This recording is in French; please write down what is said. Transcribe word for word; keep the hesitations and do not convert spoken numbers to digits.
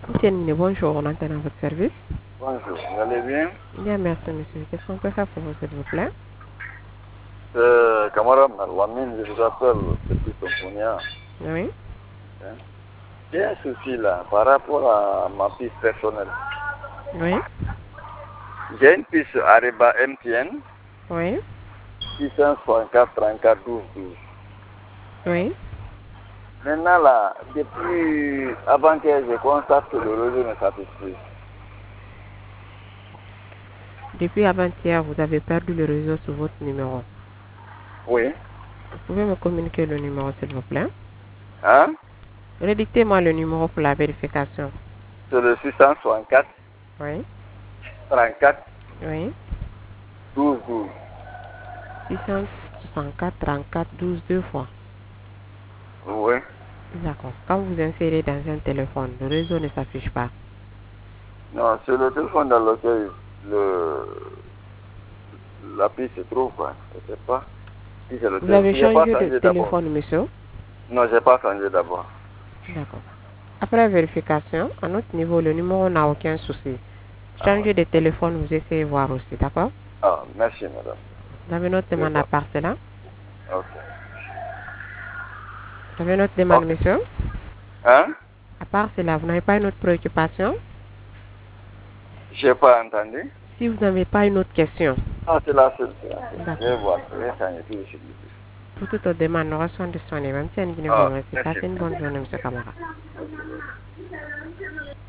Monsieur Nene, bonjour, on entend dans votre service. Bonjour, vous allez bien? Bien, merci monsieur. Qu'est-ce qu'on peut faire pour vous, s'il vous plaît? C'est camarade Marwamine, je vous appelle depuis Tompounia. Oui. Hein? J'ai un souci là par rapport à ma piste personnelle. Oui. J'ai une piste Areba M T N Oui. six cent soixante-quatre trente-quatre douze douze. Oui. Maintenant là, depuis avant-hier, je constate que le réseau ne s'affiche plus. Depuis avant-hier, vous avez perdu le réseau sur votre numéro. Oui. Vous pouvez me communiquer le numéro, s'il vous plaît? Hein? Redictez-moi le numéro pour la vérification. C'est le six cent soixante-quatre Oui. trente-quatre Oui. douze douze. six cent soixante-quatre trente-quatre douze deux fois. Oui. D'accord. Quand vous insérez dans un téléphone, le réseau ne s'affiche pas. Non, c'est le téléphone dans lequel le, la piste se trouve, quoi. Je ne sais pas. Si c'est le Vous avez téléphone. Je n'ai pas changé de changé d'abord. téléphone, monsieur? Non, je n'ai pas changé d'abord. D'accord. Après vérification, à notre niveau, le numéro n'a aucun souci. Ah, Changer de téléphone, vous essayez de voir aussi, d'accord? ah, merci, madame. Vous avez notre Je demande à vois. part cela? Ok. Vous avez notre demande, Ok. monsieur? Hein? À part cela, vous n'avez pas une autre préoccupation? Je n'ai pas entendu. Si vous n'avez pas une autre question, Ah, c'est la seule. C'est la seule. Je d'accord. vais voir. Je vais changer tout de suite. Pour toute autre demande, nous restons disponibles. Même si elle ne Ah, veut merci. Passez une bonne journée, monsieur Camara.